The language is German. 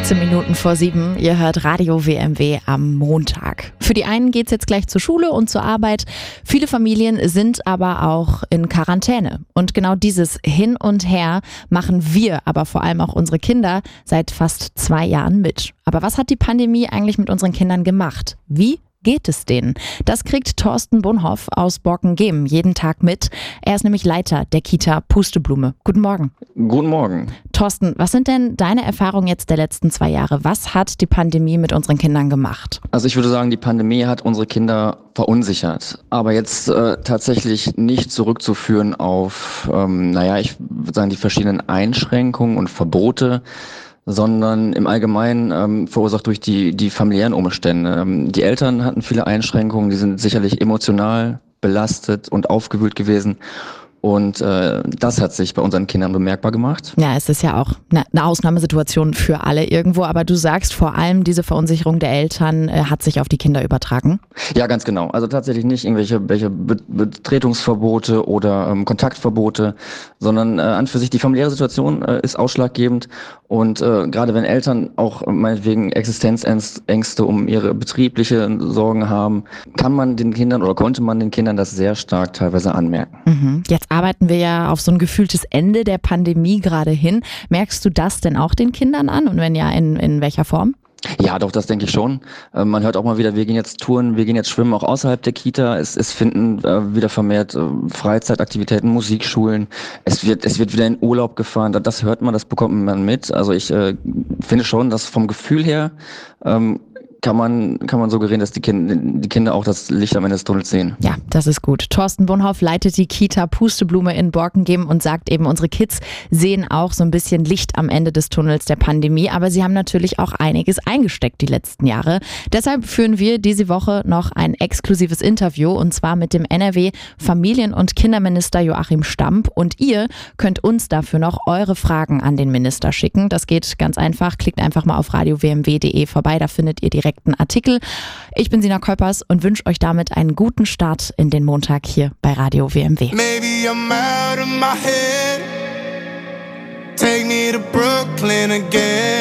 16 Minuten vor 7. Ihr hört Radio WMW am Montag. Für die einen geht's jetzt gleich zur Schule und zur Arbeit. Viele Familien sind aber auch in Quarantäne. Und genau dieses Hin und Her machen wir, aber vor allem auch unsere Kinder, seit fast 2 Jahren mit. Aber was hat die Pandemie eigentlich mit unseren Kindern gemacht? Wie geht es denen? Das kriegt Thorsten Bonhoff aus Borken-Gehm jeden Tag mit. Er ist nämlich Leiter der Kita Pusteblume. Guten Morgen. Guten Morgen. Thorsten, was sind denn deine Erfahrungen jetzt der letzten 2 Jahre? Was hat die Pandemie mit unseren Kindern gemacht? Also ich würde sagen, die Pandemie hat unsere Kinder verunsichert. Aber jetzt tatsächlich nicht zurückzuführen auf, ich würde sagen, die verschiedenen Einschränkungen und Verbote, sondern im Allgemeinen verursacht durch die familiären Umstände. Die Eltern hatten viele Einschränkungen, die sind sicherlich emotional belastet und aufgewühlt gewesen. Und das hat sich bei unseren Kindern bemerkbar gemacht. Ja, es ist ja auch eine Ausnahmesituation für alle irgendwo, aber du sagst vor allem, diese Verunsicherung der Eltern hat sich auf die Kinder übertragen. Ja, ganz genau. Also tatsächlich nicht irgendwelche Betretungsverbote oder Kontaktverbote, sondern an für sich die familiäre Situation ist ausschlaggebend. Und gerade wenn Eltern auch meinetwegen Existenzängste um ihre betriebliche Sorgen haben, konnte man den Kindern das sehr stark teilweise anmerken. Mhm. Jetzt arbeiten wir ja auf so ein gefühltes Ende der Pandemie gerade hin. Merkst du das denn auch den Kindern an? Und wenn ja, in welcher Form? Ja, doch, das denke ich schon. Man hört auch mal wieder, wir gehen jetzt touren, wir gehen jetzt schwimmen, auch außerhalb der Kita. Es finden wieder vermehrt Freizeitaktivitäten, Musikschulen. Es wird wieder in Urlaub gefahren. Das hört man, das bekommt man mit. Also ich finde schon, dass vom Gefühl her kann man suggerieren, dass die Kinder auch das Licht am Ende des Tunnels sehen. Ja, das ist gut. Thorsten Bonhoff leitet die Kita Pusteblume in Borken-Gehm und sagt eben, unsere Kids sehen auch so ein bisschen Licht am Ende des Tunnels der Pandemie, aber sie haben natürlich auch einiges eingesteckt die letzten Jahre. Deshalb führen wir diese Woche noch ein exklusives Interview und zwar mit dem NRW-Familien- und Kinderminister Joachim Stamp und ihr könnt uns dafür noch eure Fragen an den Minister schicken. Das geht ganz einfach. Klickt einfach mal auf radiowmw.de vorbei, da findet ihr direkt einen Artikel. Ich bin Sina Kolpers und wünsche euch damit einen guten Start in den Montag hier bei Radio WMW. Maybe I'm out of my head. Take me to Brooklyn again.